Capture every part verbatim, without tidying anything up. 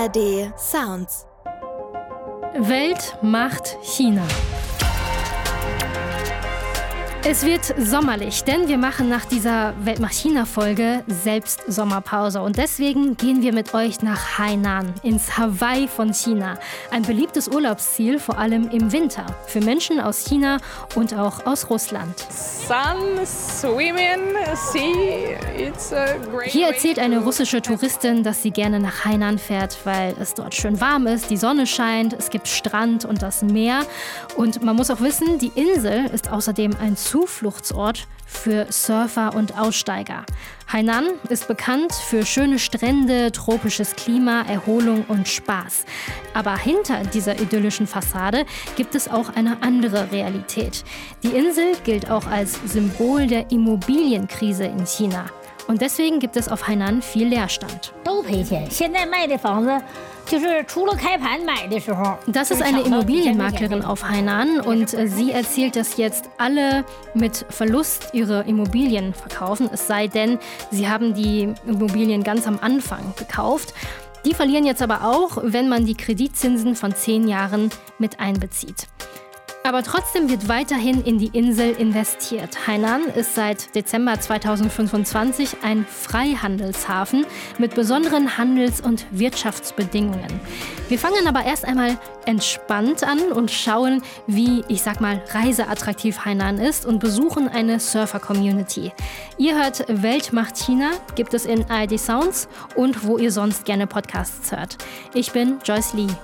A R D Sounds. Welt macht China. Es wird sommerlich, denn wir machen nach dieser Welt macht China-Folge selbst Sommerpause. Und deswegen gehen wir mit euch nach Hainan, ins Hawaii von China. Ein beliebtes Urlaubsziel, vor allem im Winter, für Menschen aus China und auch aus Russland. Sun, swimming, sea, it's a great Hier erzählt eine russische Touristin, dass sie gerne nach Hainan fährt, weil es dort schön warm ist, die Sonne scheint, es gibt Strand und das Meer. Und man muss auch wissen, die Insel ist außerdem ein Zufluchtsort für Surfer und Aussteiger. Hainan ist bekannt für schöne Strände, tropisches Klima, Erholung und Spaß. Aber hinter dieser idyllischen Fassade gibt es auch eine andere Realität. Die Insel gilt auch als Symbol der Immobilienkrise in China. Und deswegen gibt es auf Hainan viel Leerstand. Das ist eine Immobilienmaklerin auf Hainan und sie erzählt, dass jetzt alle mit Verlust ihre Immobilien verkaufen, es sei denn, sie haben die Immobilien ganz am Anfang gekauft. Die verlieren jetzt aber auch, wenn man die Kreditzinsen von zehn Jahren mit einbezieht. Aber trotzdem wird weiterhin in die Insel investiert. Hainan ist seit Dezember zweitausendfünfundzwanzig ein Freihandelshafen mit besonderen Handels- und Wirtschaftsbedingungen. Wir fangen aber erst einmal entspannt an und schauen, wie, ich sag mal, reiseattraktiv Hainan ist und besuchen eine Surfer-Community. Ihr hört Welt macht China, gibt es in A R D Sounds und wo ihr sonst gerne Podcasts hört. Ich bin Joyce Lee.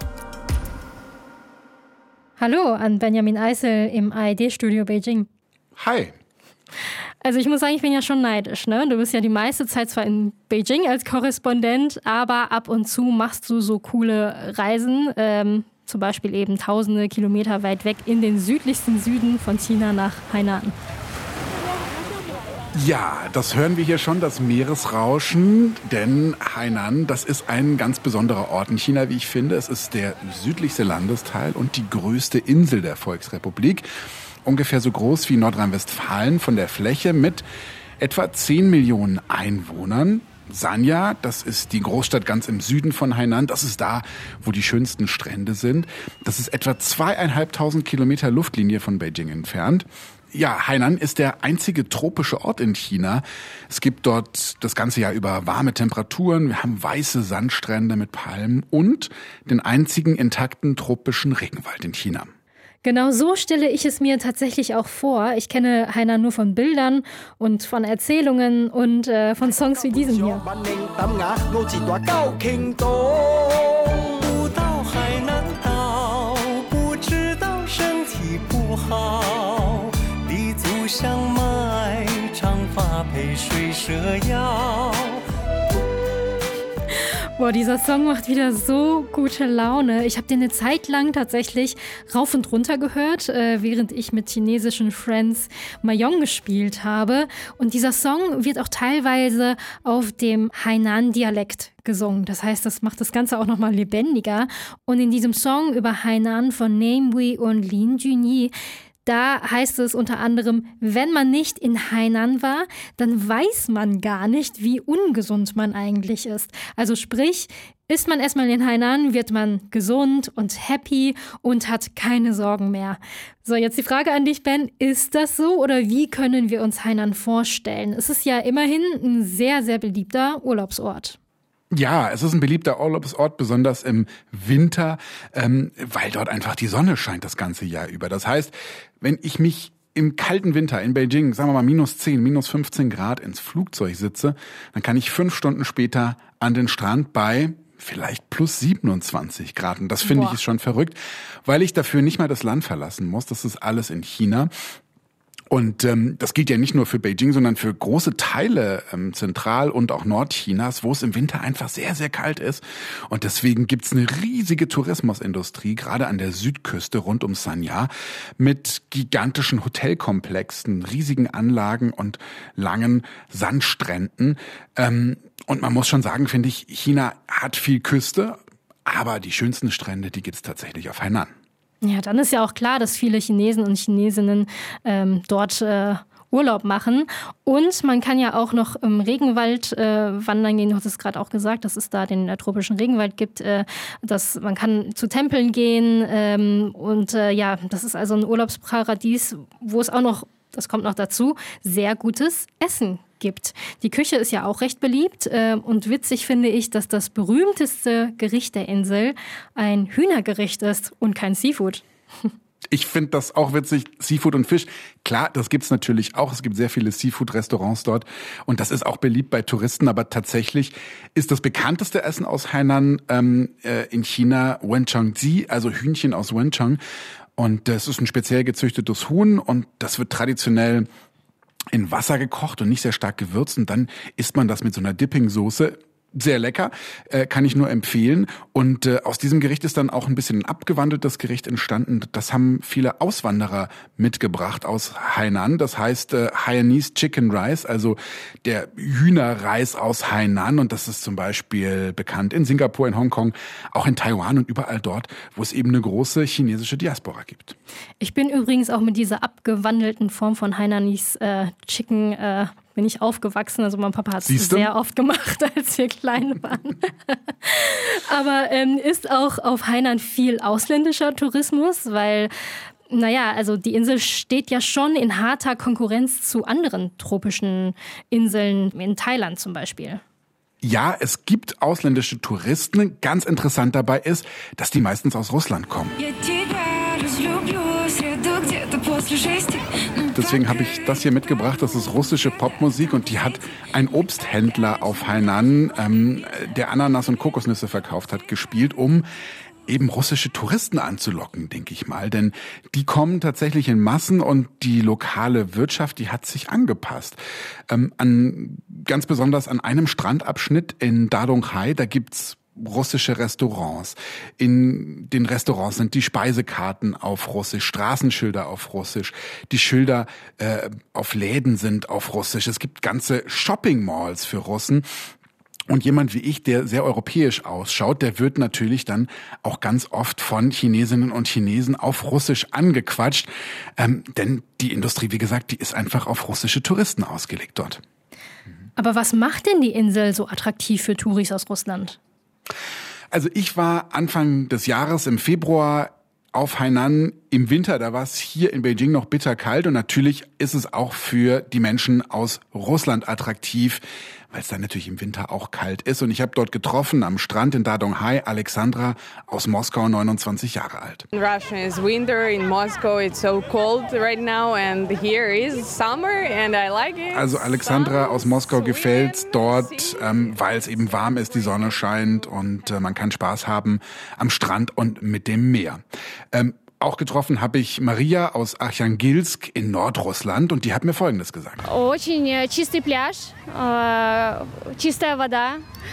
Hallo an Benjamin Eisel im A R D-Studio Beijing. Hi. Also ich muss sagen, ich bin ja schon neidisch, ne? Du bist ja die meiste Zeit zwar in Beijing als Korrespondent, aber ab und zu machst du so coole Reisen, ähm, zum Beispiel eben tausende Kilometer weit weg in den südlichsten Süden von China nach Hainan. Ja, das hören wir hier schon, das Meeresrauschen, denn Hainan, das ist ein ganz besonderer Ort in China, wie ich finde. Es ist der südlichste Landesteil und die größte Insel der Volksrepublik. Ungefähr so groß wie Nordrhein-Westfalen von der Fläche mit etwa zehn Millionen Einwohnern. Sanya, das ist die Großstadt ganz im Süden von Hainan. Das ist da, wo die schönsten Strände sind. Das ist etwa zweieinhalbtausend Kilometer Luftlinie von Beijing entfernt. Ja, Hainan ist der einzige tropische Ort in China. Es gibt dort das ganze Jahr über warme Temperaturen. Wir haben weiße Sandstrände mit Palmen und den einzigen intakten tropischen Regenwald in China. Genau so stelle ich es mir tatsächlich auch vor. Ich kenne Hainan nur von Bildern und von Erzählungen und äh, von Songs wie diesem hier. Boah, dieser Song macht wieder so gute Laune. Ich habe den eine Zeit lang tatsächlich rauf und runter gehört, äh, während ich mit chinesischen Friends Mahjong gespielt habe. Und dieser Song wird auch teilweise auf dem Hainan-Dialekt gesungen. Das heißt, das macht das Ganze auch nochmal lebendiger. Und in diesem Song über Hainan von Name Wei und Lin Junyi, da heißt es unter anderem, wenn man nicht in Hainan war, dann weiß man gar nicht, wie ungesund man eigentlich ist. Also sprich, ist man erstmal in Hainan, wird man gesund und happy und hat keine Sorgen mehr. So, jetzt die Frage an dich, Ben, ist das so oder wie können wir uns Hainan vorstellen? Es ist ja immerhin ein sehr, sehr beliebter Urlaubsort. Ja, es ist ein beliebter Urlaubsort, besonders im Winter, ähm, weil dort einfach die Sonne scheint das ganze Jahr über. Das heißt, wenn ich mich im kalten Winter in Beijing, sagen wir mal minus zehn, minus fünfzehn Grad ins Flugzeug sitze, dann kann ich fünf Stunden später an den Strand bei vielleicht plus siebenundzwanzig Grad. Und das finde ich ist schon verrückt, weil ich dafür nicht mal das Land verlassen muss. Das ist alles in China. Und ähm, das gilt ja nicht nur für Beijing, sondern für große Teile ähm, Zentral- und auch Nordchinas, wo es im Winter einfach sehr, sehr kalt ist. Und deswegen gibt's eine riesige Tourismusindustrie, gerade an der Südküste rund um Sanya, mit gigantischen Hotelkomplexen, riesigen Anlagen und langen Sandstränden. Ähm, und man muss schon sagen, finde ich, China hat viel Küste, aber die schönsten Strände, die gibt's tatsächlich auf Hainan. Ja, dann ist ja auch klar, dass viele Chinesen und Chinesinnen ähm, dort äh, Urlaub machen. Und man kann ja auch noch im Regenwald äh, wandern gehen. Du hast es gerade auch gesagt, dass es da den äh, tropischen Regenwald gibt. Äh, dass man kann zu Tempeln gehen. Ähm, und äh, ja, das ist also ein Urlaubsparadies, wo es auch noch, das kommt noch dazu, sehr gutes Essen gibt. Die Küche ist ja auch recht beliebt äh, und witzig finde ich, dass das berühmteste Gericht der Insel ein Hühnergericht ist und kein Seafood. Ich finde das auch witzig, Seafood und Fisch. Klar, das gibt's natürlich auch. Es gibt sehr viele Seafood-Restaurants dort und das ist auch beliebt bei Touristen. Aber tatsächlich ist das bekannteste Essen aus Hainan ähm, äh, in China Wenzhongzi, also Hühnchen aus Wenzhong. Und das ist ein speziell gezüchtetes Huhn und das wird traditionell in Wasser gekocht und nicht sehr stark gewürzt. Und dann isst man das mit so einer Dipping-Soße. Sehr lecker, äh, kann ich nur empfehlen. Und äh, aus diesem Gericht ist dann auch ein bisschen ein abgewandeltes Gericht entstanden. Das haben viele Auswanderer mitgebracht aus Hainan. Das heißt äh, Hainanese Chicken Rice, also der Hühnerreis aus Hainan. Und das ist zum Beispiel bekannt in Singapur, in Hongkong, auch in Taiwan und überall dort, wo es eben eine große chinesische Diaspora gibt. Ich bin übrigens auch mit dieser abgewandelten Form von Hainanese äh, Chicken äh, bin ich aufgewachsen. Also mein Papa hat es sehr oft gemacht, als wir klein waren. Aber ähm, ist auch auf Hainan viel ausländischer Tourismus, weil, naja, also die Insel steht ja schon in harter Konkurrenz zu anderen tropischen Inseln, in Thailand zum Beispiel. Ja, es gibt ausländische Touristen. Ganz interessant dabei ist, dass die meistens aus Russland kommen. Deswegen habe ich das hier mitgebracht. Das ist russische Popmusik und die hat ein Obsthändler auf Hainan, ähm, der Ananas und Kokosnüsse verkauft hat, gespielt, um eben russische Touristen anzulocken, denke ich mal. Denn die kommen tatsächlich in Massen und die lokale Wirtschaft, die hat sich angepasst. Ähm, an, ganz besonders an einem Strandabschnitt in Dadonghai, da gibt's russische Restaurants. In den Restaurants sind die Speisekarten auf Russisch, Straßenschilder auf Russisch, die Schilder äh, auf Läden sind auf Russisch. Es gibt ganze Shopping-Malls für Russen. Und jemand wie ich, der sehr europäisch ausschaut, der wird natürlich dann auch ganz oft von Chinesinnen und Chinesen auf Russisch angequatscht. Ähm, denn die Industrie, wie gesagt, die ist einfach auf russische Touristen ausgelegt dort. Aber was macht denn die Insel so attraktiv für Touris aus Russland? Also ich war Anfang des Jahres im Februar auf Hainan im Winter, da war es hier in Beijing noch bitterkalt und natürlich ist es auch für die Menschen aus Russland attraktiv, weil es dann natürlich im Winter auch kalt ist. Und ich habe dort getroffen am Strand in Dadonghai Alexandra aus Moskau, neunundzwanzig Jahre alt. In Russia is winter, in Moscow it's so cold right now and here is summer and I like it. Also Alexandra aus Moskau gefällt's dort, ähm, weil es eben warm ist, die Sonne scheint und äh, man kann Spaß haben am Strand und mit dem Meer. Ähm, Auch getroffen habe ich Maria aus Archangelsk in Nordrussland und die hat mir Folgendes gesagt. Очень чистый пляж, чистая вода,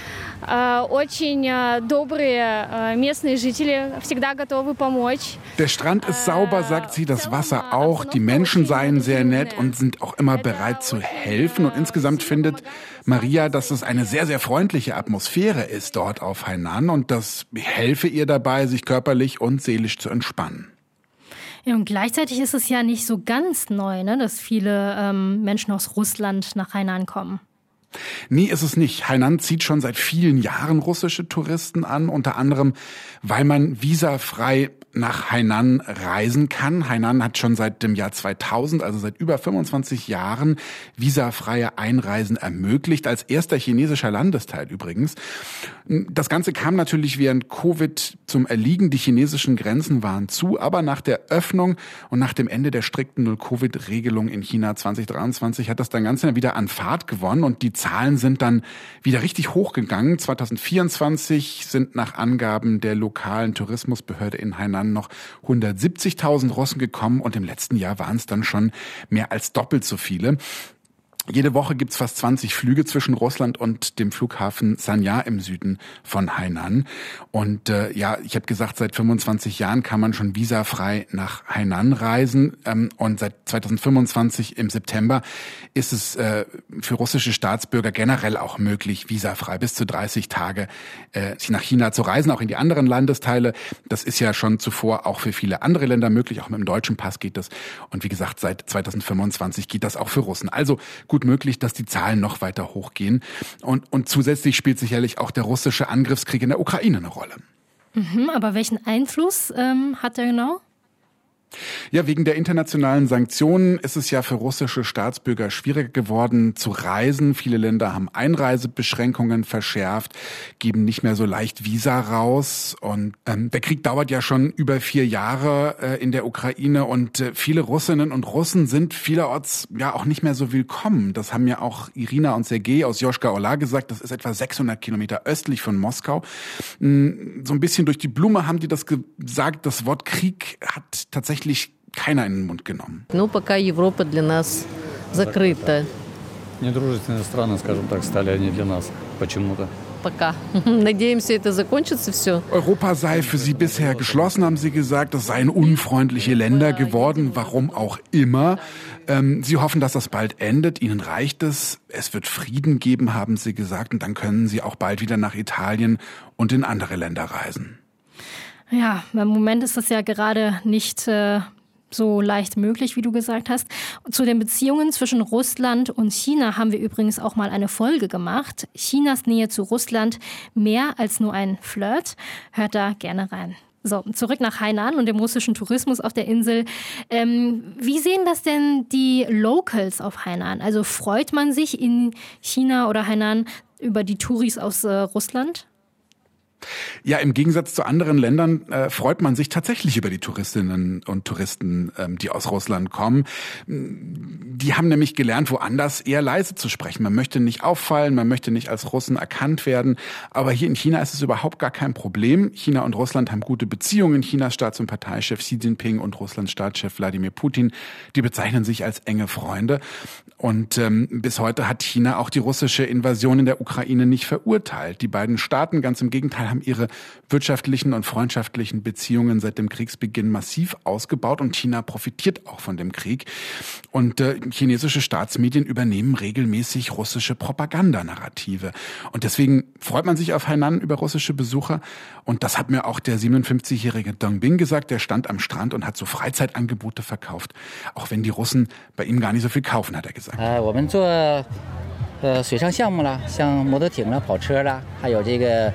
очень добрые местные жители, всегда готовы помочь. Der Strand ist sauber, sagt sie, das Wasser auch. Die Menschen seien sehr nett und sind auch immer bereit zu helfen. Und insgesamt findet Maria, dass es eine sehr, sehr freundliche Atmosphäre ist dort auf Hainan und das helfe ihr dabei, sich körperlich und seelisch zu entspannen. Ja, und gleichzeitig ist es ja nicht so ganz neu, ne, dass viele ähm, Menschen aus Russland nach Hainan kommen. Nee, ist es nicht. Hainan zieht schon seit vielen Jahren russische Touristen an, unter anderem, weil man visafrei nach Hainan reisen kann. Hainan hat schon seit dem Jahr zweitausend, also seit über fünfundzwanzig Jahren, visafreie Einreisen ermöglicht, als erster chinesischer Landesteil übrigens. Das Ganze kam natürlich während Covid zum Erliegen. Die chinesischen Grenzen waren zu, aber nach der Öffnung und nach dem Ende der strikten Null-Covid-Regelung in China zwanzig dreiundzwanzig hat das dann ganz wieder an Fahrt gewonnen und die Zahlen sind dann wieder richtig hochgegangen. zwanzig vierundzwanzig sind nach Angaben der lokalen Tourismusbehörde in Hainan noch hundertsiebzigtausend Russen gekommen und im letzten Jahr waren es dann schon mehr als doppelt so viele. Jede Woche gibt's fast zwanzig Flüge zwischen Russland und dem Flughafen Sanya im Süden von Hainan. Und äh, ja, ich habe gesagt, seit fünfundzwanzig Jahren kann man schon visafrei nach Hainan reisen. Ähm, und seit zweitausendfünfundzwanzig im September ist es äh, für russische Staatsbürger generell auch möglich, visafrei bis zu dreißig Tage äh, nach China zu reisen, auch in die anderen Landesteile. Das ist ja schon zuvor auch für viele andere Länder möglich. Auch mit dem deutschen Pass geht das. Und wie gesagt, seit zweitausendfünfundzwanzig geht das auch für Russen. Also gut möglich, dass die Zahlen noch weiter hochgehen. Und, und zusätzlich spielt sicherlich auch der russische Angriffskrieg in der Ukraine eine Rolle. Mhm, aber welchen Einfluss ähm, hat er genau? Ja, wegen der internationalen Sanktionen ist es ja für russische Staatsbürger schwieriger geworden zu reisen. Viele Länder haben Einreisebeschränkungen verschärft, geben nicht mehr so leicht Visa raus. Und ähm, der Krieg dauert ja schon über vier Jahre äh, in der Ukraine und äh, viele Russinnen und Russen sind vielerorts ja auch nicht mehr so willkommen. Das haben ja auch Irina und Sergei aus Yoshkar-Ola gesagt. Das ist etwa sechshundert Kilometer östlich von Moskau. So ein bisschen durch die Blume haben die das gesagt. Das Wort Krieg hat tatsächlich keiner in den Mund genommen. Ну, пока Европа для нас закрыта. Недружественные страны, скажем так, стали они для нас почему-то. Пока. Надеемся, это закончится все. Europa sei für sie bisher geschlossen, haben sie gesagt. Das seien unfreundliche Länder geworden, warum auch immer. Ähm, sie hoffen, dass das bald endet. Ihnen reicht es. Es wird Frieden geben, haben sie gesagt. Und dann können sie auch bald wieder nach Italien und in andere Länder reisen. Ja, im Moment ist das ja gerade nicht äh, so leicht möglich, wie du gesagt hast. Zu den Beziehungen zwischen Russland und China haben wir übrigens auch mal eine Folge gemacht. Chinas Nähe zu Russland mehr als nur ein Flirt. Hört da gerne rein. So, zurück nach Hainan und dem russischen Tourismus auf der Insel. Ähm, wie sehen das denn die Locals auf Hainan? Also freut man sich in China oder Hainan über die Touris aus äh, Russland? Ja, im Gegensatz zu anderen Ländern äh, freut man sich tatsächlich über die Touristinnen und Touristen, ähm, die aus Russland kommen. Die haben nämlich gelernt, woanders eher leise zu sprechen. Man möchte nicht auffallen, man möchte nicht als Russen erkannt werden. Aber hier in China ist es überhaupt gar kein Problem. China und Russland haben gute Beziehungen. Chinas Staats- und Parteichef Xi Jinping und Russlands Staatschef Wladimir Putin, die bezeichnen sich als enge Freunde. Und ähm, bis heute hat China auch die russische Invasion in der Ukraine nicht verurteilt. Die beiden Staaten, ganz im Gegenteil, haben ihre wirtschaftlichen und freundschaftlichen Beziehungen seit dem Kriegsbeginn massiv ausgebaut und China profitiert auch von dem Krieg. Und äh, chinesische Staatsmedien übernehmen regelmäßig russische Propagandanarrative. Und deswegen freut man sich auf Hainan über russische Besucher. Und das hat mir auch der siebenundfünfzigjährige Dong Bing gesagt. Der stand am Strand und hat so Freizeitangebote verkauft. Auch wenn die Russen bei ihm gar nicht so viel kaufen, hat er gesagt. Äh, 我们做呃水上项目啦，像摩托艇啦、跑车啦，还有这个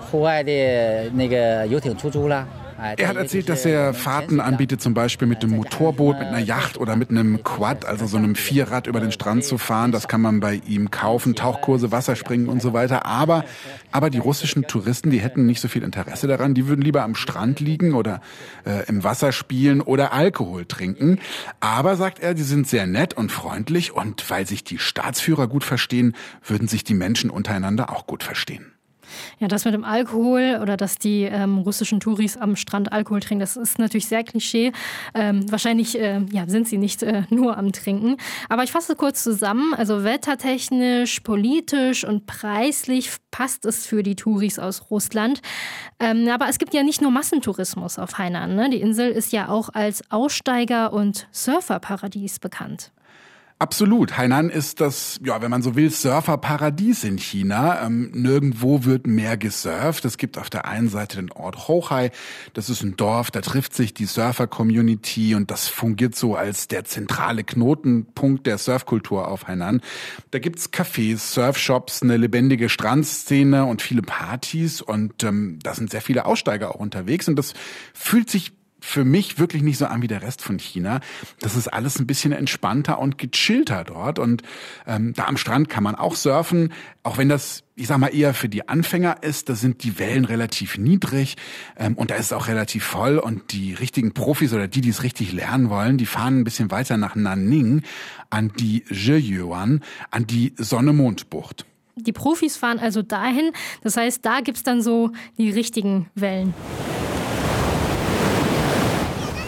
Er hat erzählt, dass er Fahrten anbietet, zum Beispiel mit einem Motorboot, mit einer Yacht oder mit einem Quad, also so einem Vierrad über den Strand zu fahren. Das kann man bei ihm kaufen, Tauchkurse, Wasserspringen und so weiter. Aber, aber die russischen Touristen, die hätten nicht so viel Interesse daran. Die würden lieber am Strand liegen oder äh, im Wasser spielen oder Alkohol trinken. Aber, sagt er, die sind sehr nett und freundlich und weil sich die Staatsführer gut verstehen, würden sich die Menschen untereinander auch gut verstehen. Ja, das mit dem Alkohol oder dass die ähm, russischen Touris am Strand Alkohol trinken, das ist natürlich sehr Klischee. Ähm, wahrscheinlich äh, ja, sind sie nicht äh, nur am Trinken. Aber ich fasse kurz zusammen. Also wettertechnisch, politisch und preislich passt es für die Touris aus Russland. Ähm, aber es gibt ja nicht nur Massentourismus auf Hainan, ne? Die Insel ist ja auch als Aussteiger- und Surferparadies bekannt. Absolut. Hainan ist das, ja, wenn man so will, Surferparadies in China. Ähm, nirgendwo wird mehr gesurft. Es gibt auf der einen Seite den Ort Hohhai. Das ist ein Dorf, da trifft sich die Surfer-Community und das fungiert so als der zentrale Knotenpunkt der Surfkultur auf Hainan. Da gibt's Cafés, Surfshops, eine lebendige Strandszene und viele Partys und ähm, da sind sehr viele Aussteiger auch unterwegs und das fühlt sich für mich wirklich nicht so an wie der Rest von China. Das ist alles ein bisschen entspannter und gechillter dort. Und ähm, da am Strand kann man auch surfen, auch wenn das, ich sag mal, eher für die Anfänger ist. Da sind die Wellen relativ niedrig ähm, und da ist es auch relativ voll. Und die richtigen Profis oder die, die es richtig lernen wollen, die fahren ein bisschen weiter nach Nanning an die Zheyuan, an die Sonne-Mond-Bucht. Die Profis fahren also dahin. Das heißt, da gibt's dann so die richtigen Wellen.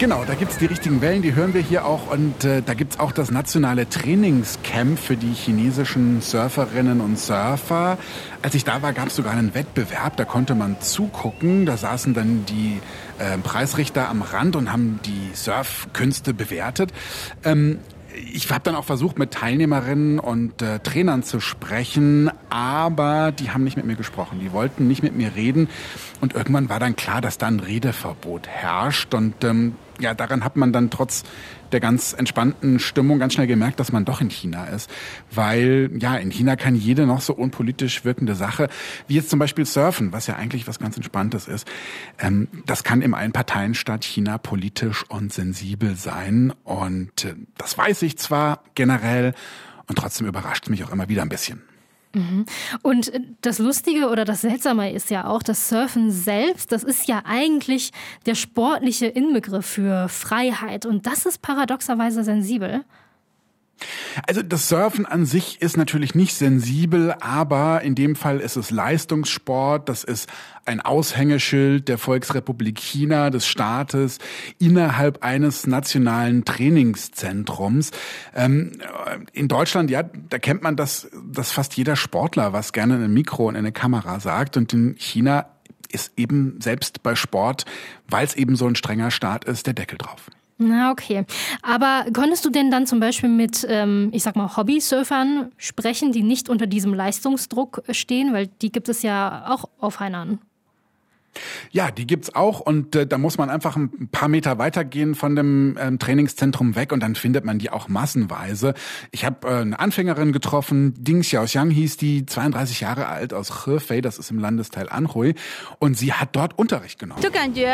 Genau, da gibt's die richtigen Wellen, die hören wir hier auch. Und äh, da gibt's auch das nationale Trainingscamp für die chinesischen Surferinnen und Surfer. Als ich da war, gab's sogar einen Wettbewerb, da konnte man zugucken. Da saßen dann die äh, Preisrichter am Rand und haben die Surfkünste bewertet. Ähm, Ich habe dann auch versucht, mit Teilnehmerinnen und äh, Trainern zu sprechen, aber die haben nicht mit mir gesprochen. Die wollten nicht mit mir reden. Und irgendwann war dann klar, dass da ein Redeverbot herrscht. Und ähm, ja, daran hat man dann trotz der ganz entspannten Stimmung ganz schnell gemerkt, dass man doch in China ist. Weil, ja, in China kann jede noch so unpolitisch wirkende Sache, wie jetzt zum Beispiel Surfen, was ja eigentlich was ganz Entspanntes ist, ähm, das kann im Einparteienstaat China politisch und sensibel sein. Und äh, das weiß ich zwar generell, und trotzdem überrascht es mich auch immer wieder ein bisschen. Mhm. Und das Lustige oder das Seltsame ist ja auch, das Surfen selbst, das ist ja eigentlich der sportliche Inbegriff für Freiheit. Und das ist paradoxerweise sensibel. Also das Surfen an sich ist natürlich nicht sensibel, aber in dem Fall ist es Leistungssport. Das ist ein Aushängeschild der Volksrepublik China, des Staates, innerhalb eines nationalen Trainingszentrums. Ähm, in Deutschland, ja, da kennt man das, dass fast jeder Sportler was gerne in ein Mikro und in eine Kamera sagt. Und in China ist eben selbst bei Sport, weil es eben so ein strenger Staat ist, der Deckel drauf. Na, okay. Aber konntest du denn dann zum Beispiel mit, ähm, ich sag mal, Hobby-Surfern sprechen, die nicht unter diesem Leistungsdruck stehen? Weil die gibt es ja auch auf Hainan. Ja, die gibt's auch und äh, da muss man einfach ein paar Meter weitergehen von dem ähm, Trainingszentrum weg und dann findet man die auch massenweise. Ich habe äh, eine Anfängerin getroffen, Ding Xiaoxiang hieß die, zweiunddreißig Jahre alt aus Hefei, das ist im Landesteil Anhui, und sie hat dort Unterricht genommen.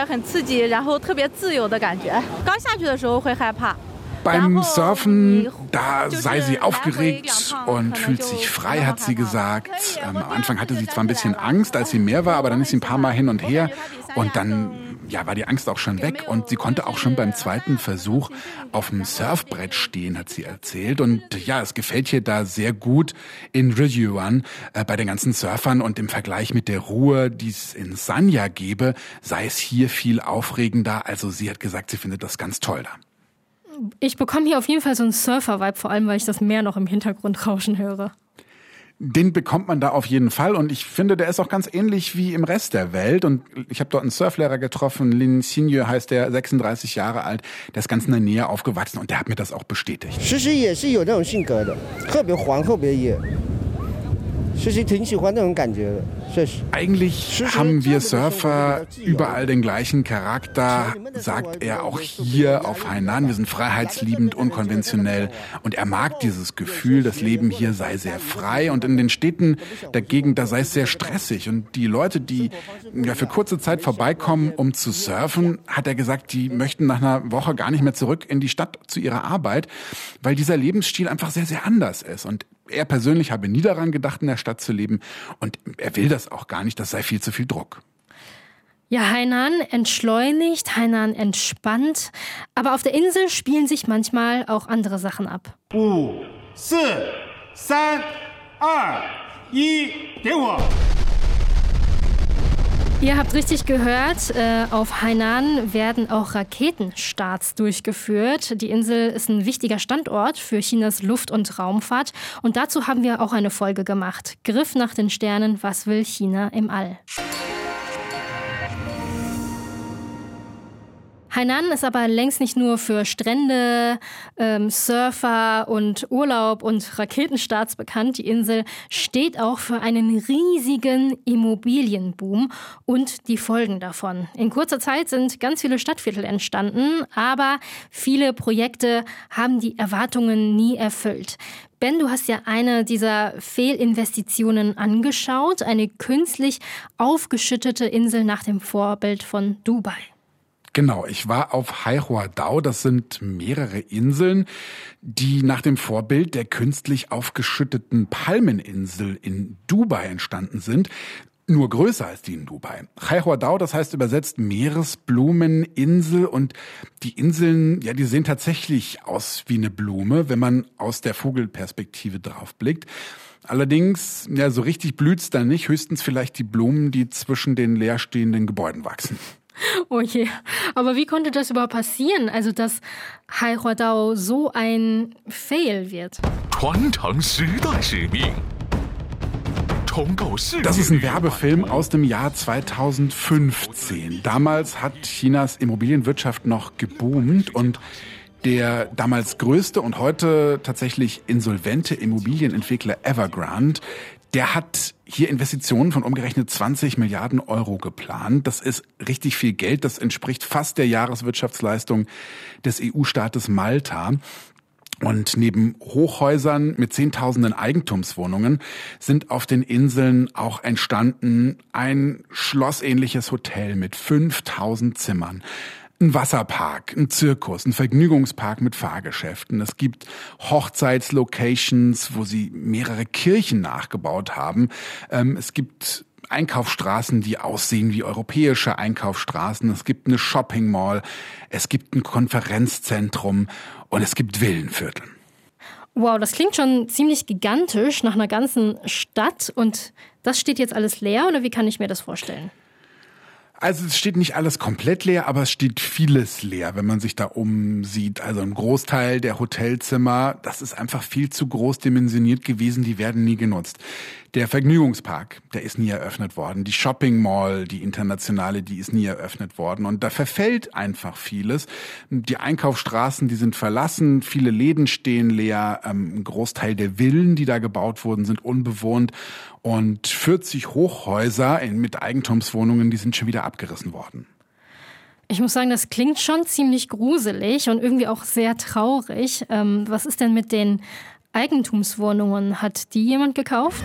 Beim Surfen, da sei sie aufgeregt und fühlt sich frei, hat sie gesagt. Ähm, am Anfang hatte sie zwar ein bisschen Angst, als sie mehr war, aber dann ist sie ein paar Mal hin und her und dann ja, war die Angst auch schon weg und sie konnte auch schon beim zweiten Versuch auf dem Surfbrett stehen, hat sie erzählt. Und ja, es gefällt ihr da sehr gut in Rizhuan äh, bei den ganzen Surfern und im Vergleich mit der Ruhe, die es in Sanya gäbe, sei es hier viel aufregender. Also sie hat gesagt, sie findet das ganz toll da. Ich bekomme hier auf jeden Fall so einen Surfer-Vibe, vor allem, weil ich das Meer noch im Hintergrund rauschen höre. Den bekommt man da auf jeden Fall und ich finde, der ist auch ganz ähnlich wie im Rest der Welt. Und ich habe dort einen Surflehrer getroffen, Lin Xinyu heißt der, sechsunddreißig Jahre alt, der ist ganz in der Nähe aufgewachsen und der hat mir das auch bestätigt. Eigentlich haben wir Surfer überall den gleichen Charakter, sagt er auch hier auf Hainan. Wir sind freiheitsliebend, unkonventionell und er mag dieses Gefühl, das Leben hier sei sehr frei und in den Städten dagegen, da sei es sehr stressig. Und die Leute, die ja für kurze Zeit vorbeikommen, um zu surfen, hat er gesagt, die möchten nach einer Woche gar nicht mehr zurück in die Stadt zu ihrer Arbeit, weil dieser Lebensstil einfach sehr, sehr anders ist. Und er persönlich habe nie daran gedacht, in der Stadt zu leben und er will das auch gar nicht, das sei viel zu viel Druck. Ja, Hainan entschleunigt, Hainan entspannt, aber auf der Insel spielen sich manchmal auch andere Sachen ab. fünf, vier, drei, zwei, eins, Demo! Ihr habt richtig gehört, äh, auf Hainan werden auch Raketenstarts durchgeführt. Die Insel ist ein wichtiger Standort für Chinas Luft- und Raumfahrt. Und dazu haben wir auch eine Folge gemacht. Griff nach den Sternen, was will China im All? Hainan ist aber längst nicht nur für Strände, ähm, Surfer und Urlaub und Raketenstarts bekannt. Die Insel steht auch für einen riesigen Immobilienboom und die Folgen davon. In kurzer Zeit sind ganz viele Stadtviertel entstanden, aber viele Projekte haben die Erwartungen nie erfüllt. Ben, du hast ja eine dieser Fehlinvestitionen angeschaut, eine künstlich aufgeschüttete Insel nach dem Vorbild von Dubai. Genau, ich war auf Haihua Dao, das sind mehrere Inseln, die nach dem Vorbild der künstlich aufgeschütteten Palmeninsel in Dubai entstanden sind, nur größer als die in Dubai. Haihua Dao, das heißt übersetzt Meeresblumeninsel und die Inseln, ja, die sehen tatsächlich aus wie eine Blume, wenn man aus der Vogelperspektive drauf blickt. Allerdings, ja, so richtig blüht's da nicht, höchstens vielleicht die Blumen, die zwischen den leerstehenden Gebäuden wachsen. Oh je, aber wie konnte das überhaupt passieren? Also, dass Haihuadao so ein Fail wird? Das ist ein Werbefilm aus dem Jahr zweitausendfünfzehn. Damals hat Chinas Immobilienwirtschaft noch geboomt und der damals größte und heute tatsächlich insolvente Immobilienentwickler Evergrande, der hat hier Investitionen von umgerechnet zwanzig Milliarden Euro geplant. Das ist richtig viel Geld. Das entspricht fast der Jahreswirtschaftsleistung des E U-Staates Malta. Und neben Hochhäusern mit Zehntausenden Eigentumswohnungen sind auf den Inseln auch entstanden ein schlossähnliches Hotel mit fünftausend Zimmern. Ein Wasserpark, ein Zirkus, ein Vergnügungspark mit Fahrgeschäften. Es gibt Hochzeitslocations, wo sie mehrere Kirchen nachgebaut haben. Es gibt Einkaufsstraßen, die aussehen wie europäische Einkaufsstraßen. Es gibt eine Shopping Mall, es gibt ein Konferenzzentrum und es gibt Villenviertel. Wow, das klingt schon ziemlich gigantisch nach einer ganzen Stadt. Und das steht jetzt alles leer, oder wie kann ich mir das vorstellen? Also es steht nicht alles komplett leer, aber es steht vieles leer, wenn man sich da umsieht. Also ein Großteil der Hotelzimmer, das ist einfach viel zu groß dimensioniert gewesen, die werden nie genutzt. Der Vergnügungspark, der ist nie eröffnet worden. Die Shopping Mall, die internationale, die ist nie eröffnet worden. Und da verfällt einfach vieles. Die Einkaufsstraßen, die sind verlassen, viele Läden stehen leer. Ein Großteil der Villen, die da gebaut wurden, sind unbewohnt. Und vierzig Hochhäuser mit Eigentumswohnungen, die sind schon wieder abgerissen worden. Ich muss sagen, das klingt schon ziemlich gruselig und irgendwie auch sehr traurig. Ähm, was ist denn mit den Eigentumswohnungen? Hat die jemand gekauft?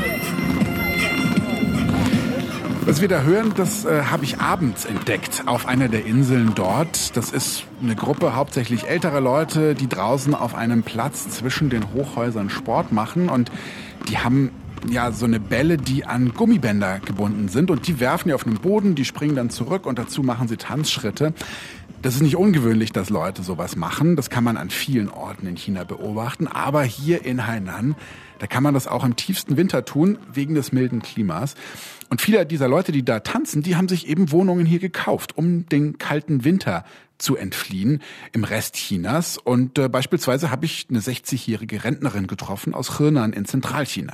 Was wir da hören, das äh, habe ich abends entdeckt auf einer der Inseln dort. Das ist eine Gruppe hauptsächlich älterer Leute, die draußen auf einem Platz zwischen den Hochhäusern Sport machen. Und die haben ja so eine Bälle, die an Gummibänder gebunden sind. Und die werfen die auf den Boden, die springen dann zurück und dazu machen sie Tanzschritte. Das ist nicht ungewöhnlich, dass Leute sowas machen. Das kann man an vielen Orten in China beobachten. Aber hier in Hainan, da kann man das auch im tiefsten Winter tun, wegen des milden Klimas. Und viele dieser Leute, die da tanzen, die haben sich eben Wohnungen hier gekauft, um den kalten Winter zu entfliehen im Rest Chinas. Und äh, beispielsweise habe ich eine sechzigjährige Rentnerin getroffen aus Henan in Zentralchina.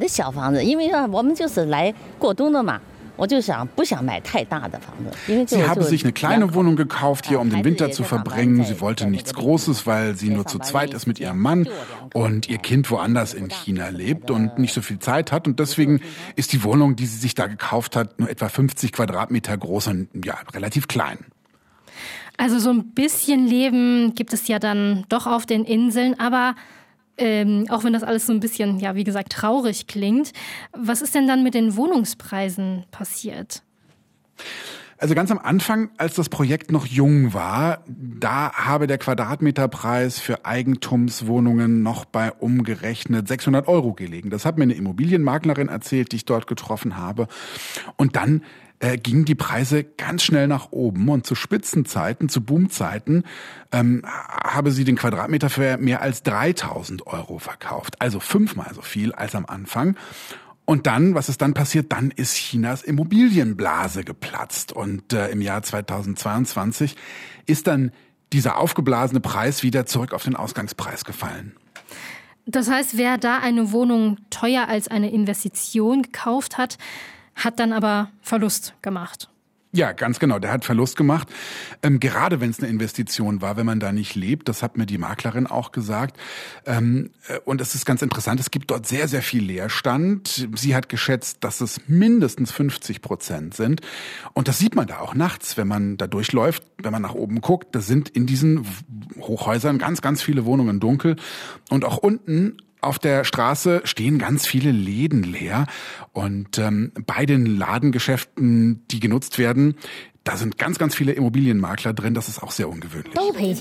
Sie habe sich eine kleine Wohnung gekauft, hier um den Winter zu verbringen. Sie wollte nichts Großes, weil sie nur zu zweit ist mit ihrem Mann und ihr Kind woanders in China lebt und nicht so viel Zeit hat. Und deswegen ist die Wohnung, die sie sich da gekauft hat, nur etwa fünfzig Quadratmeter groß und ja, relativ klein. Also so ein bisschen Leben gibt es ja dann doch auf den Inseln, aber Ähm, auch wenn das alles so ein bisschen, ja, wie gesagt, traurig klingt. Was ist denn dann mit den Wohnungspreisen passiert? Also ganz am Anfang, als das Projekt noch jung war, da habe der Quadratmeterpreis für Eigentumswohnungen noch bei umgerechnet sechshundert Euro gelegen. Das hat mir eine Immobilienmaklerin erzählt, die ich dort getroffen habe. Und dann äh, gingen die Preise ganz schnell nach oben und zu Spitzenzeiten, zu Boomzeiten, ähm, habe sie den Quadratmeter für mehr als dreitausend Euro verkauft. Also fünfmal so viel als am Anfang. Und dann, was ist dann passiert? Dann ist Chinas Immobilienblase geplatzt. Und äh, im Jahr zweitausendzweiundzwanzig ist dann dieser aufgeblasene Preis wieder zurück auf den Ausgangspreis gefallen. Das heißt, wer da eine Wohnung teuer als eine Investition gekauft hat, hat dann aber Verlust gemacht. Ja, ganz genau. Der hat Verlust gemacht. Ähm, gerade wenn es eine Investition war, wenn man da nicht lebt. Das hat mir die Maklerin auch gesagt. Ähm, äh, und es ist ganz interessant. Es gibt dort sehr, sehr viel Leerstand. Sie hat geschätzt, dass es mindestens fünfzig Prozent sind. Und das sieht man da auch nachts, wenn man da durchläuft, wenn man nach oben guckt. Da sind in diesen Hochhäusern ganz, ganz viele Wohnungen dunkel. Und auch unten auf der Straße stehen ganz viele Läden leer und ähm, bei den Ladengeschäften, die genutzt werden, da sind ganz, ganz viele Immobilienmakler drin. Das ist auch sehr ungewöhnlich.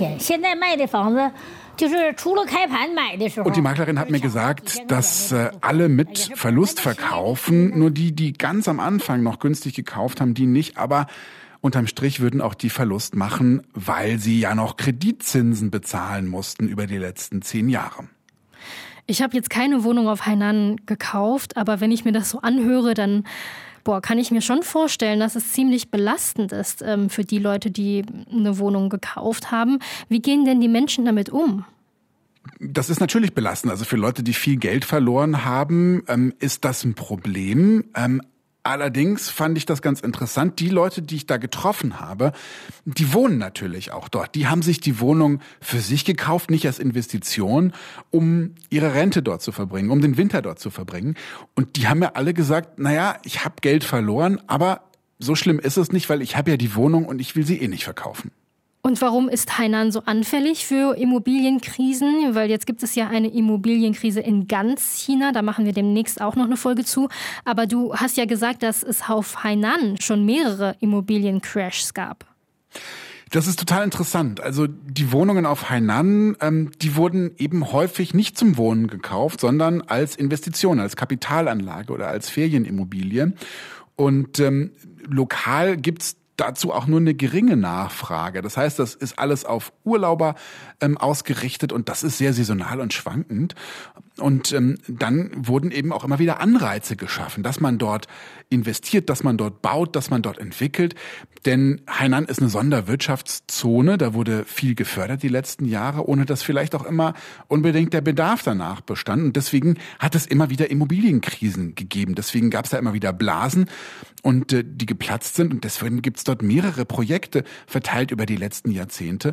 Und die Maklerin hat mir gesagt, dass äh, alle mit Verlust verkaufen, nur die, die ganz am Anfang noch günstig gekauft haben, die nicht, aber unterm Strich würden auch die Verlust machen, weil sie ja noch Kreditzinsen bezahlen mussten über die letzten zehn Jahre. Ich habe jetzt keine Wohnung auf Hainan gekauft, aber wenn ich mir das so anhöre, dann boah, kann ich mir schon vorstellen, dass es ziemlich belastend ist ähm, für die Leute, die eine Wohnung gekauft haben. Wie gehen denn die Menschen damit um? Das ist natürlich belastend. Also für Leute, die viel Geld verloren haben, ähm, ist das ein Problem. Ähm, allerdings fand ich das ganz interessant. Die Leute, die ich da getroffen habe, die wohnen natürlich auch dort. Die haben sich die Wohnung für sich gekauft, nicht als Investition, um ihre Rente dort zu verbringen, um den Winter dort zu verbringen. Und die haben mir alle gesagt, naja, ich habe Geld verloren, aber so schlimm ist es nicht, weil ich habe ja die Wohnung und ich will sie eh nicht verkaufen. Und warum ist Hainan so anfällig für Immobilienkrisen? Weil jetzt gibt es ja eine Immobilienkrise in ganz China. Da machen wir demnächst auch noch eine Folge zu. Aber du hast ja gesagt, dass es auf Hainan schon mehrere Immobiliencrashs gab. Das ist total interessant. Also die Wohnungen auf Hainan, ähm, die wurden eben häufig nicht zum Wohnen gekauft, sondern als Investition, als Kapitalanlage oder als Ferienimmobilie. Und ähm, lokal gibt's dazu auch nur eine geringe Nachfrage. Das heißt, das ist alles auf Urlauber ähm, ausgerichtet und das ist sehr saisonal und schwankend. Und ähm, dann wurden eben auch immer wieder Anreize geschaffen, dass man dort investiert, dass man dort baut, dass man dort entwickelt. Denn Hainan ist eine Sonderwirtschaftszone, da wurde viel gefördert die letzten Jahre, ohne dass vielleicht auch immer unbedingt der Bedarf danach bestand. Und deswegen hat es immer wieder Immobilienkrisen gegeben. Deswegen gab es da immer wieder Blasen, und äh, die geplatzt sind. Und deswegen gibt es dort mehrere Projekte verteilt über die letzten Jahrzehnte,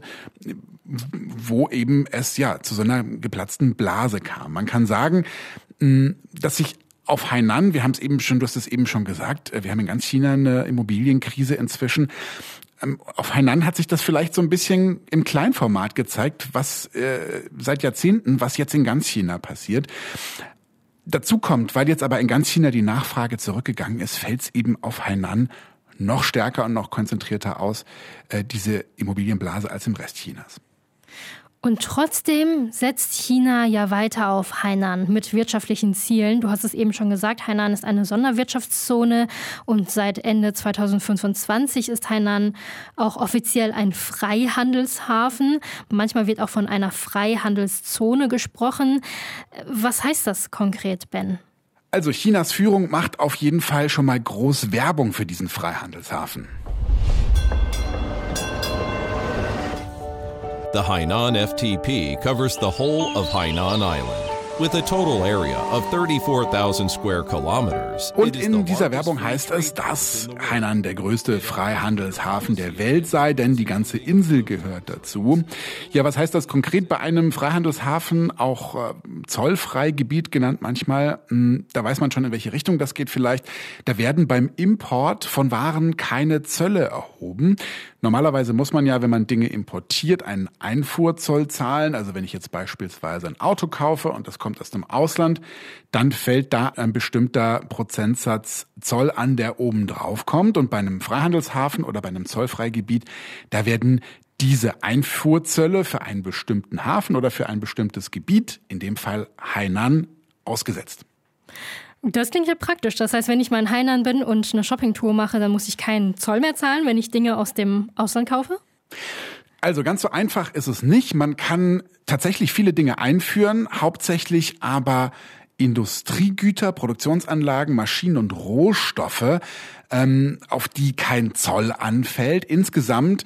wo eben es ja zu so einer geplatzten Blase kam. Man kann sagen, dass sich auf Hainan, wir haben es eben schon, du hast es eben schon gesagt, wir haben in ganz China eine Immobilienkrise inzwischen. Auf Hainan hat sich das vielleicht so ein bisschen im Kleinformat gezeigt, was äh, seit Jahrzehnten, was jetzt in ganz China passiert. Dazu kommt, weil jetzt aber in ganz China die Nachfrage zurückgegangen ist, fällt es eben auf Hainan noch stärker und noch konzentrierter aus, äh, diese Immobilienblase, als im Rest Chinas. Und trotzdem setzt China ja weiter auf Hainan mit wirtschaftlichen Zielen. Du hast es eben schon gesagt, Hainan ist eine Sonderwirtschaftszone und seit Ende zweitausendfünfundzwanzig ist Hainan auch offiziell ein Freihandelshafen. Manchmal wird auch von einer Freihandelszone gesprochen. Was heißt das konkret, Ben? Also Chinas Führung macht auf jeden Fall schon mal groß Werbung für diesen Freihandelshafen. The Hainan F T P covers the whole of Hainan Island. With a total area of thirty-four thousand square kilometers. Und in dieser Werbung heißt es, dass Hainan der größte Freihandelshafen der Welt sei, denn die ganze Insel gehört dazu. Ja, was heißt das konkret bei einem Freihandelshafen, auch äh, Zollfreigebiet genannt manchmal? Hm, da weiß man schon, in welche Richtung das geht vielleicht. Da werden beim Import von Waren keine Zölle erhoben. Normalerweise muss man ja, wenn man Dinge importiert, einen Einfuhrzoll zahlen. Also wenn ich jetzt beispielsweise ein Auto kaufe und das kommt aus dem Ausland, dann fällt da ein bestimmter Prozentsatz Zoll an, der oben drauf kommt. Und bei einem Freihandelshafen oder bei einem Zollfreigebiet, da werden diese Einfuhrzölle für einen bestimmten Hafen oder für ein bestimmtes Gebiet, in dem Fall Hainan, ausgesetzt. Das klingt ja praktisch. Das heißt, wenn ich mal in Hainan bin und eine Shoppingtour mache, dann muss ich keinen Zoll mehr zahlen, wenn ich Dinge aus dem Ausland kaufe? Also ganz so einfach ist es nicht. Man kann tatsächlich viele Dinge einführen, hauptsächlich aber Industriegüter, Produktionsanlagen, Maschinen und Rohstoffe, ähm, auf die kein Zoll anfällt. Insgesamt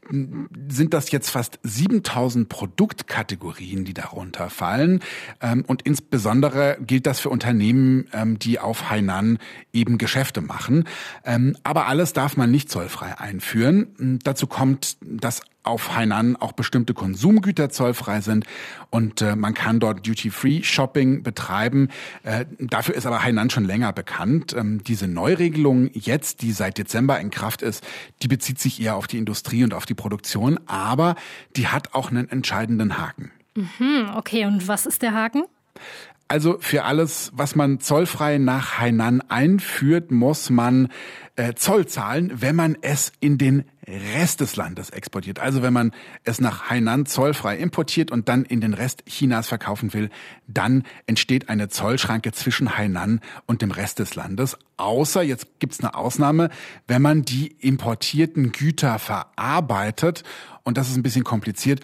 sind das jetzt fast siebentausend Produktkategorien, die darunter fallen. Ähm, und insbesondere gilt das für Unternehmen, ähm, die auf Hainan eben Geschäfte machen. Ähm, aber alles darf man nicht zollfrei einführen. Ähm, dazu kommt, dass auf Hainan auch bestimmte Konsumgüter zollfrei sind und äh, man kann dort Duty-Free-Shopping betreiben. Äh, dafür ist aber Hainan schon länger bekannt. Ähm, diese Neuregelung jetzt, die seit Dezember in Kraft ist, die bezieht sich eher auf die Industrie und auf die Produktion, aber die hat auch einen entscheidenden Haken. Mhm, okay, und was ist der Haken? Also für alles, was man zollfrei nach Hainan einführt, muss man äh, Zoll zahlen, wenn man es in den Rest des Landes exportiert. Also wenn man es nach Hainan zollfrei importiert und dann in den Rest Chinas verkaufen will, dann entsteht eine Zollschranke zwischen Hainan und dem Rest des Landes. Außer, jetzt gibt's eine Ausnahme, wenn man die importierten Güter verarbeitet, und das ist ein bisschen kompliziert,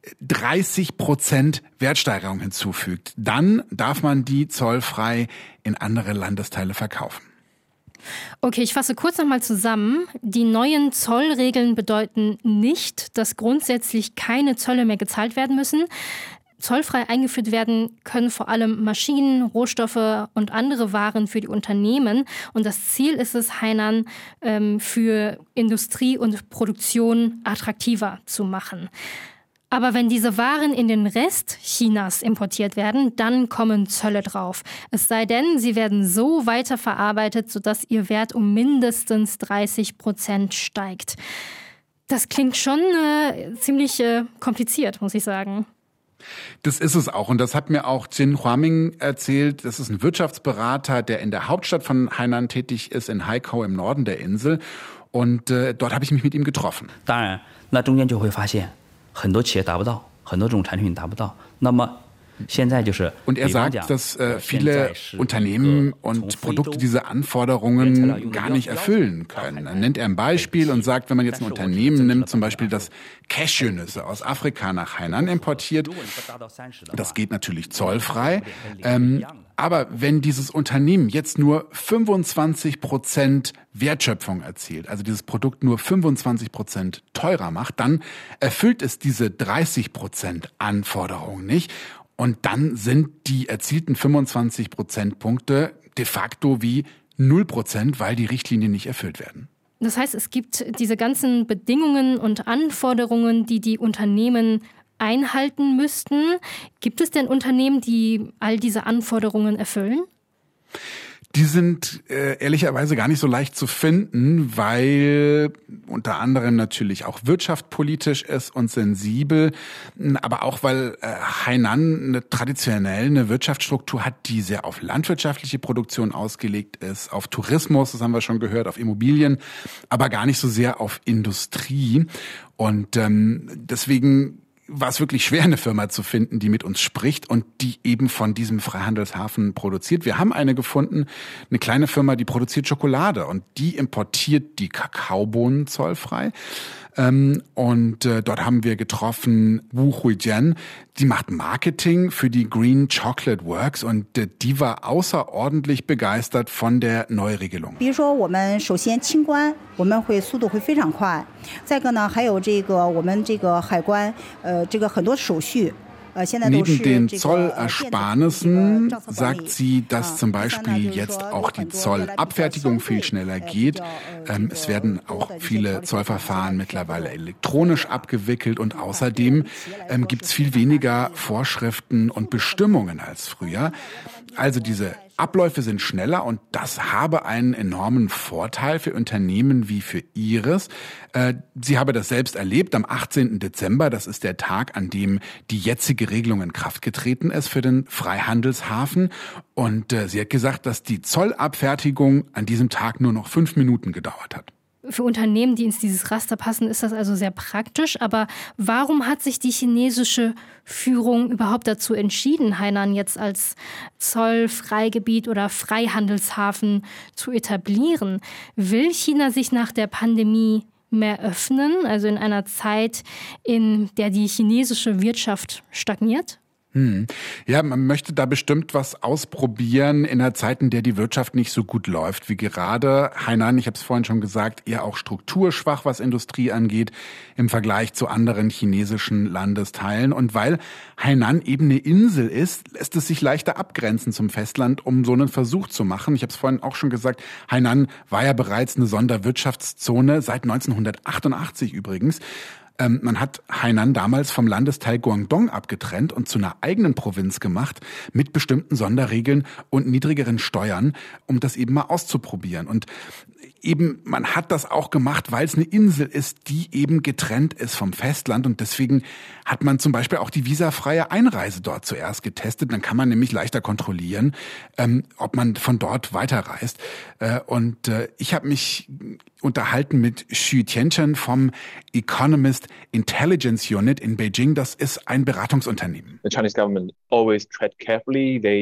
dreißig Prozent Wertsteigerung hinzufügt. Dann darf man die zollfrei in andere Landesteile verkaufen. Okay, ich fasse kurz nochmal zusammen. Die neuen Zollregeln bedeuten nicht, dass grundsätzlich keine Zölle mehr gezahlt werden müssen. Zollfrei eingeführt werden können vor allem Maschinen, Rohstoffe und andere Waren für die Unternehmen. Und das Ziel ist es, Hainan ähm, für Industrie und Produktion attraktiver zu machen. Aber wenn diese Waren in den Rest Chinas importiert werden, dann kommen Zölle drauf. Es sei denn, sie werden so weiterverarbeitet, sodass ihr Wert um mindestens dreißig Prozent steigt. Das klingt schon äh, ziemlich äh, kompliziert, muss ich sagen. Das ist es auch. Und das hat mir auch Jin Huaming erzählt. Das ist ein Wirtschaftsberater, der in der Hauptstadt von Hainan tätig ist, in Haikou im Norden der Insel. Und äh, dort habe ich mich mit ihm getroffen. 当然，那中间就会发现很多企业达不到，很多这种产品达不到。那么 Und er sagt, dass äh, viele Unternehmen und Produkte diese Anforderungen gar nicht erfüllen können. Dann nennt er ein Beispiel und sagt, wenn man jetzt ein Unternehmen nimmt, zum Beispiel das Cashewnüsse aus Afrika nach Hainan importiert, das geht natürlich zollfrei. Ähm, aber wenn dieses Unternehmen jetzt nur fünfundzwanzig Prozent Wertschöpfung erzielt, also dieses Produkt nur fünfundzwanzig Prozent teurer macht, dann erfüllt es diese dreißig Prozent Anforderung nicht. Und dann sind die erzielten fünfundzwanzig Prozentpunkte de facto wie null Prozent, weil die Richtlinien nicht erfüllt werden. Das heißt, es gibt diese ganzen Bedingungen und Anforderungen, die die Unternehmen einhalten müssten. Gibt es denn Unternehmen, die all diese Anforderungen erfüllen? Die sind äh, ehrlicherweise gar nicht so leicht zu finden, weil unter anderem natürlich auch wirtschaftspolitisch ist und sensibel, aber auch weil äh, Hainan eine traditionell eine Wirtschaftsstruktur hat, die sehr auf landwirtschaftliche Produktion ausgelegt ist, auf Tourismus, das haben wir schon gehört, auf Immobilien, aber gar nicht so sehr auf Industrie. Und ähm, deswegen war es wirklich schwer, eine Firma zu finden, die mit uns spricht und die eben von diesem Freihandelshafen produziert. Wir haben eine gefunden, eine kleine Firma, die produziert Schokolade und die importiert die Kakaobohnen zollfrei. Ähm, und äh, dort haben wir getroffen Wu Huijian, die macht Marketing für die Green Chocolate Works und äh, die war außerordentlich begeistert von der Neuregelung. 比如说我们首先清关我们会速度会非常快再个呢还有这个我们这个海关呃这个很多手续 Neben den Zollersparnissen sagt sie, dass zum Beispiel jetzt auch die Zollabfertigung viel schneller geht. Ähm, es werden auch viele Zollverfahren mittlerweile elektronisch abgewickelt und außerdem ähm, gibt es viel weniger Vorschriften und Bestimmungen als früher. Also diese Abläufe sind schneller und das habe einen enormen Vorteil für Unternehmen wie für Ihres. Äh, sie habe das selbst erlebt am achtzehnten Dezember. Das ist der Tag, an dem die jetzige Regelung in Kraft getreten ist für den Freihandelshafen. Und äh, sie hat gesagt, dass die Zollabfertigung an diesem Tag nur noch fünf Minuten gedauert hat. Für Unternehmen, die ins dieses Raster passen, ist das also sehr praktisch. Aber warum hat sich die chinesische Führung überhaupt dazu entschieden, Hainan jetzt als Zollfreigebiet oder Freihandelshafen zu etablieren? Will China sich nach der Pandemie mehr öffnen, also in einer Zeit, in der die chinesische Wirtschaft stagniert? Hm. Ja, man möchte da bestimmt was ausprobieren in einer Zeit, in der die Wirtschaft nicht so gut läuft wie gerade. Hainan, ich habe es vorhin schon gesagt, eher auch strukturschwach, was Industrie angeht, im Vergleich zu anderen chinesischen Landesteilen. Und weil Hainan eben eine Insel ist, lässt es sich leichter abgrenzen zum Festland, um so einen Versuch zu machen. Ich habe es vorhin auch schon gesagt, Hainan war ja bereits eine Sonderwirtschaftszone, seit neunzehnhundertachtundachtzig übrigens. Ähm, man hat Hainan damals vom Landesteil Guangdong abgetrennt und zu einer eigenen Provinz gemacht mit bestimmten Sonderregeln und niedrigeren Steuern, um das eben mal auszuprobieren. Und eben, man hat das auch gemacht, weil es eine Insel ist, die eben getrennt ist vom Festland. Und deswegen hat man zum Beispiel auch die visafreie Einreise dort zuerst getestet. Dann kann man nämlich leichter kontrollieren, ähm, ob man von dort weiterreist. Äh, und äh, ich habe mich unterhalten mit Xu Tianchen vom Economist Intelligence Unit in Beijing. Das ist ein Beratungsunternehmen. The Chinese government always tread carefully. They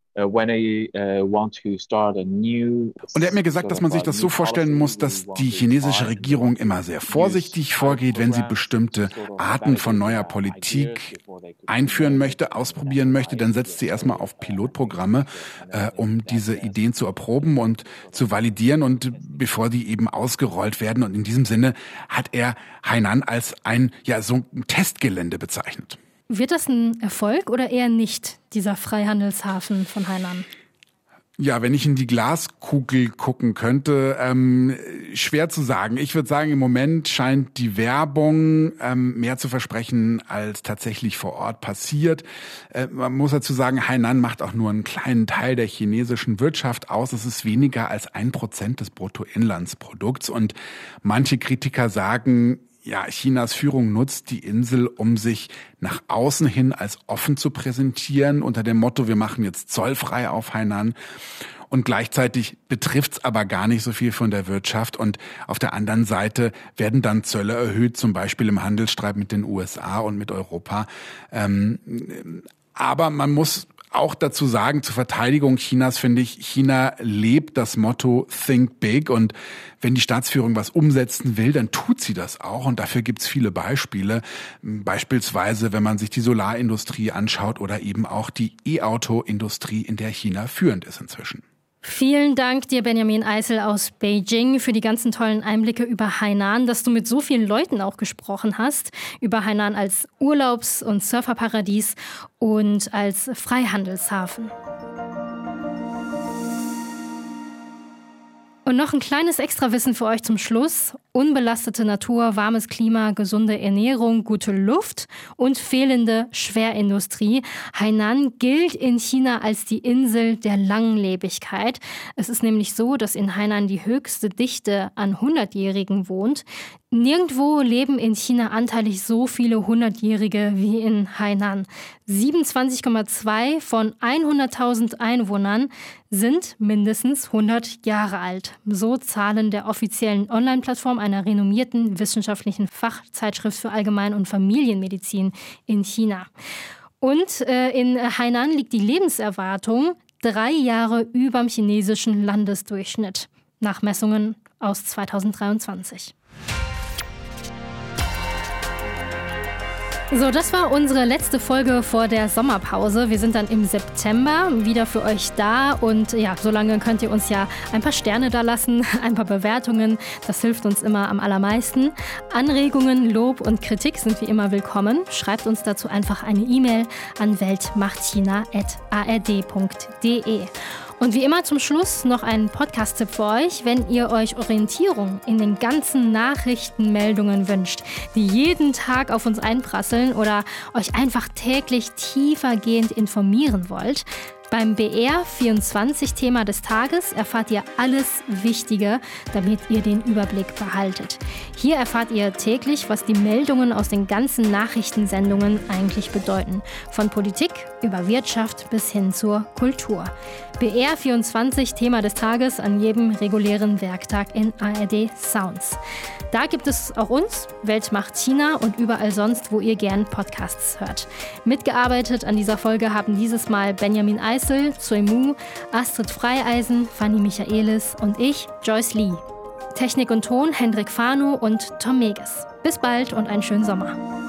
Und er hat mir gesagt, dass man sich das so vorstellen muss, dass die chinesische Regierung immer sehr vorsichtig vorgeht, wenn sie bestimmte Arten von neuer Politik einführen möchte, ausprobieren möchte. Dann setzt sie erstmal auf Pilotprogramme, äh, um diese Ideen zu erproben und zu validieren und bevor die eben ausgerollt werden. Und in diesem Sinne hat er Hainan als ein, ja, so ein Testgelände bezeichnet. Wird das ein Erfolg oder eher nicht, dieser Freihandelshafen von Hainan? Ja, wenn ich in die Glaskugel gucken könnte, ähm, schwer zu sagen. Ich würde sagen, im Moment scheint die Werbung ähm, mehr zu versprechen, als tatsächlich vor Ort passiert. Äh, man muss dazu sagen, Hainan macht auch nur einen kleinen Teil der chinesischen Wirtschaft aus. Es ist weniger als ein Prozent des Bruttoinlandsprodukts. Und manche Kritiker sagen, ja, Chinas Führung nutzt die Insel, um sich nach außen hin als offen zu präsentieren, unter dem Motto, wir machen jetzt zollfrei auf Hainan. Und gleichzeitig betrifft's aber gar nicht so viel von der Wirtschaft. Und auf der anderen Seite werden dann Zölle erhöht, zum Beispiel im Handelsstreit mit den U S A und mit Europa. Ähm, aber man muss auch dazu sagen, zur Verteidigung Chinas finde ich, China lebt das Motto Think Big und wenn die Staatsführung was umsetzen will, dann tut sie das auch und dafür gibt's viele Beispiele. Beispielsweise, wenn man sich die Solarindustrie anschaut oder eben auch die E-Auto-Industrie, in der China führend ist inzwischen. Vielen Dank dir, Benjamin Eisel aus Beijing, für die ganzen tollen Einblicke über Hainan, dass du mit so vielen Leuten auch gesprochen hast, über Hainan als Urlaubs- und Surferparadies und als Freihandelshafen. Und noch ein kleines Extrawissen für euch zum Schluss. Unbelastete Natur, warmes Klima, gesunde Ernährung, gute Luft und fehlende Schwerindustrie. Hainan gilt in China als die Insel der Langlebigkeit. Es ist nämlich so, dass in Hainan die höchste Dichte an Hundertjährigen wohnt. Nirgendwo leben in China anteilig so viele Hundertjährige wie in Hainan. siebenundzwanzig Komma zwei von hunderttausend Einwohnern sind mindestens hundert Jahre alt. So Zahlen der offiziellen Online-Plattform einer renommierten wissenschaftlichen Fachzeitschrift für Allgemein- und Familienmedizin in China. Und äh, in Hainan liegt die Lebenserwartung drei Jahre überm chinesischen Landesdurchschnitt, nach Messungen aus zweitausenddreiundzwanzig. So, das war unsere letzte Folge vor der Sommerpause. Wir sind dann im September wieder für euch da und ja, solange könnt ihr uns ja ein paar Sterne da lassen, ein paar Bewertungen. Das hilft uns immer am allermeisten. Anregungen, Lob und Kritik sind wie immer willkommen. Schreibt uns dazu einfach eine E-Mail an weltmachtchina at a r d punkt d e. Und wie immer zum Schluss noch ein Podcast-Tipp für euch, wenn ihr euch Orientierung in den ganzen Nachrichtenmeldungen wünscht, die jeden Tag auf uns einprasseln oder euch einfach täglich tiefergehend informieren wollt. Beim B R vierundzwanzig Thema des Tages erfahrt ihr alles Wichtige, damit ihr den Überblick behaltet. Hier erfahrt ihr täglich, was die Meldungen aus den ganzen Nachrichtensendungen eigentlich bedeuten. Von Politik über Wirtschaft bis hin zur Kultur. B R vierundzwanzig Thema des Tages an jedem regulären Werktag in A R D Sounds. Da gibt es auch uns, Weltmacht China und überall sonst, wo ihr gern Podcasts hört. Mitgearbeitet an dieser Folge haben dieses Mal Benjamin Eisel, Tsui Mu, Astrid Freieisen, Fanny Michaelis und ich, Joyce Lee. Technik und Ton Hendrik Fano und Tom Meges. Bis bald und einen schönen Sommer.